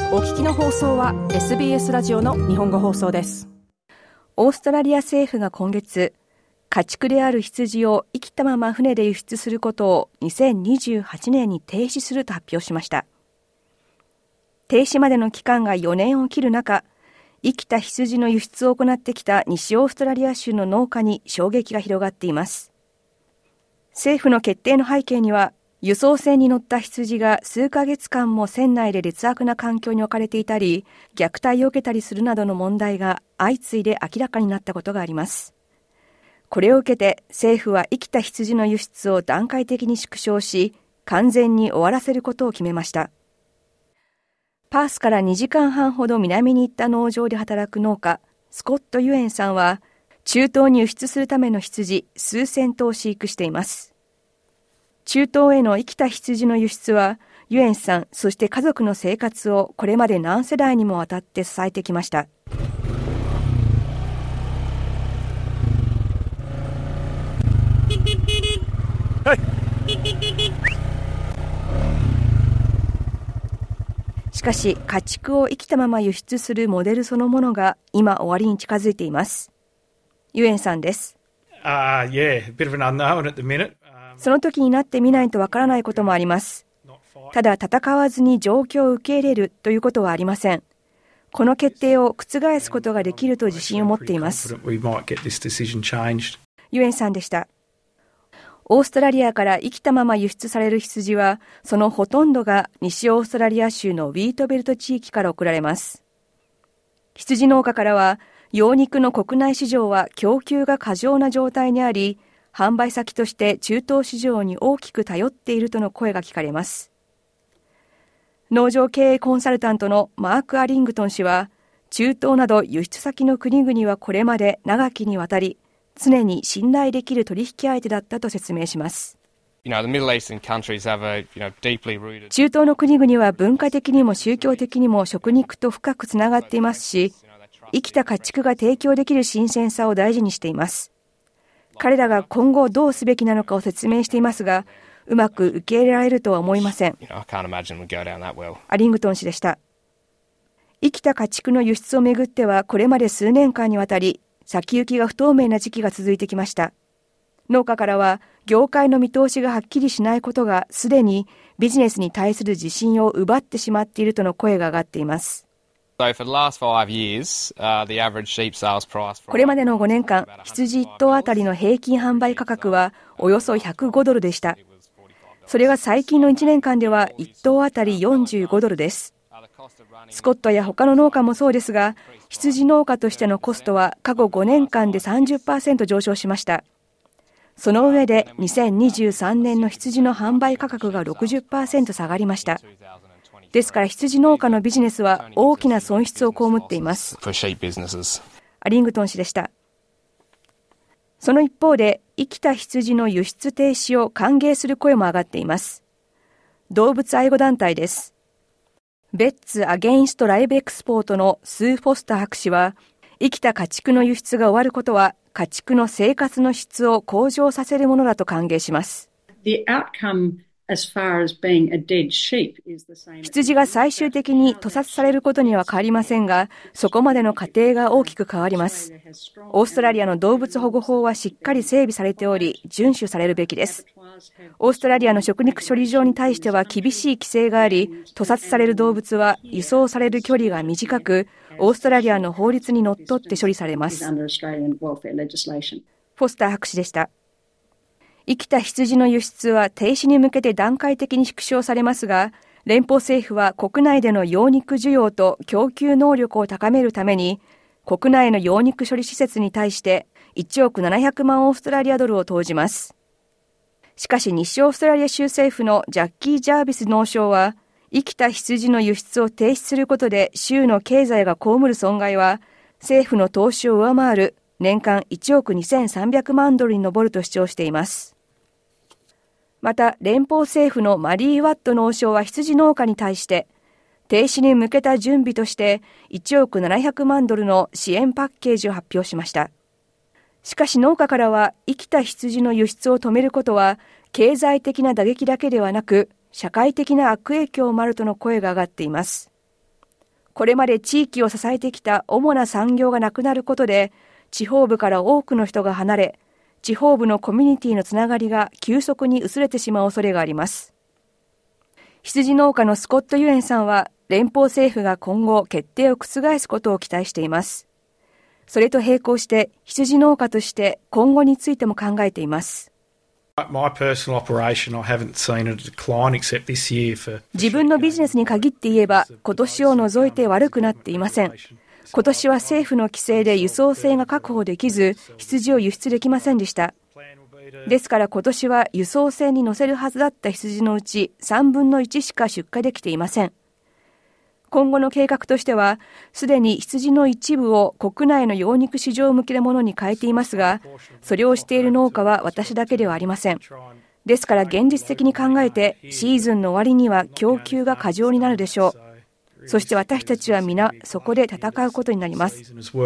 お聞きの放送は SBS ラジオの日本語放送です。 オーストラリア政府が今月、家畜である羊を生きたまま船で輸出することを2028年に停止すると発表しました。停止までの期間が4年を切る中、生きた羊の輸出を行ってきた西オーストラリア州の農家に衝撃が広がっています。政府の決定の背景には、輸送船に乗った羊が数ヶ月間も船内で劣悪な環境に置かれていたり、虐待を受けたりするなどの問題が相次いで明らかになったことがあります。これを受けて政府は生きた羊の輸出を段階的に縮小し、完全に終わらせることを決めました。パースから2時間半ほど南に行った農場で働く農家、スコット・ユエンさんは、中東に輸出するための羊数千頭を飼育しています。中東への生きた羊の輸出は、ユエンさん、そして家族の生活をこれまで何世代にもわたって支えてきました。しかし、家畜を生きたまま輸出するモデルそのものが今終わりに近づいています。ユエンさんです。その時になってみないとわからないこともあります。ただ戦わずに状況を受け入れるということはありません。この決定を覆すことができると自信を持っています。ユエンさんでした。オーストラリアから生きたまま輸出される羊は、そのほとんどが西オーストラリア州のウィートベルト地域から送られます。羊農家からは、養肉の国内市場は供給が過剰な状態にあり、販売先として中東市場に大きく頼っているとの声が聞かれます。農場経営コンサルタントのマーク・アリングトン氏は、中東など輸出先の国々はこれまで長きにわたり、常に信頼できる取引相手だったと説明します。中東の国々は文化的にも宗教的にも食肉と深くつながっていますし、生きた家畜が提供できる新鮮さを大事にしています。彼らが今後どうすべきなのかを説明していますが、うまく受け入れられるとは思いません。アリングトン氏でした。生きた家畜の輸出をめぐっては、これまで数年間にわたり、先行きが不透明な時期が続いてきました。農家からは、業界の見通しがはっきりしないことが、すでにビジネスに対する自信を奪ってしまっているとの声が上がっています。これまでの5年間、羊1頭あたりの平均販売価格はおよそ105ドルでした。それが最近の1年間では1頭あたり45ドルです。スコットや他の農家もそうですが、羊農家としてのコストは過去5年間で 30% 上昇しました。その上で2023年の羊の販売価格が 60% 下がりました。ですから羊農家のビジネスは大きな損失を被っています。アリングトン氏でした。その一方で、生きた羊の輸出停止を歓迎する声も上がっています。動物愛護団体です。ベッツ・アゲインスト・ライブ・エクスポートのスー・フォスター博士は、生きた家畜の輸出が終わることは、家畜の生活の質を向上させるものだと歓迎します。羊が最終的に屠殺されることには変わりませんが、そこまでの過程が大きく変わります。オーストラリアの動物保護法はしっかり整備されており、遵守されるべきです。オーストラリアの食肉処理場に対しては厳しい規制があり、屠殺される動物は輸送される距離が短く、オーストラリアの法律にのっとって処理されます。フォスター博士でした。生きた羊の輸出は停止に向けて段階的に縮小されますが、連邦政府は国内での養肉需要と供給能力を高めるために、国内の養肉処理施設に対して1億700万オーストラリアドルを投じます。しかし西オーストラリア州政府のジャッキー・ジャービス農相は、生きた羊の輸出を停止することで州の経済が被る損害は、政府の投資を上回る年間1億2300万ドルに上ると主張しています。また、連邦政府のマリー・ワット農相は羊農家に対して、停止に向けた準備として1億700万ドルの支援パッケージを発表しました。しかし農家からは、生きた羊の輸出を止めることは、経済的な打撃だけではなく、社会的な悪影響もあるとの声が上がっています。 これまで地域を支えてきた主な産業がなくなることで、地方部から多くの人が離れ、地方部のコミュニティのつながりが急速に薄れてしまう恐れがあります。羊農家のスコット・ユエンさんは、連邦政府が今後決定を覆すことを期待しています。それと並行して羊農家として今後についても考えています。自分のビジネスに限って言えば、今年を除いて悪くなっていません。今年は政府の規制で輸送性が確保できず、羊を輸出できませんでした。ですから今年は輸送船に乗せるはずだった羊のうち3分の1しか出荷できていません。今後の計画としては、すでに羊の一部を国内の養肉市場向けのものに変えていますが、それをしている農家は私だけではありません。ですから現実的に考えて、シーズンの終わりには供給が過剰になるでしょう。そして私たちは皆そこで戦うことになります。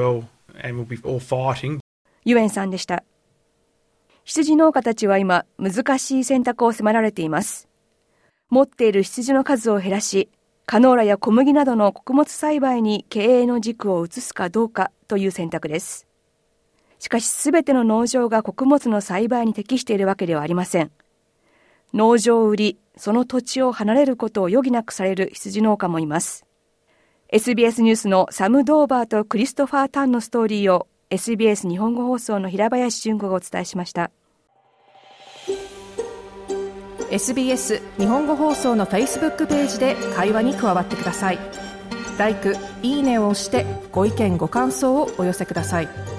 ユエンさんでした。羊農家たちは今、難しい選択を迫られています。持っている羊の数を減らし、カノーラや小麦などの穀物栽培に経営の軸を移すかどうかという選択です。しかし、すべての農場が穀物の栽培に適しているわけではありません。農場を売り、その土地を離れることを余儀なくされる羊農家もいます。SBS ニュースのサム・ドーバーとクリストファー・タンのストーリーを SBS 日本語放送の平林純子がお伝えしました。 SBS 日本語放送の Facebook ページで会話に加わってください。LIKE、いいねを押してご意見ご感想をお寄せください。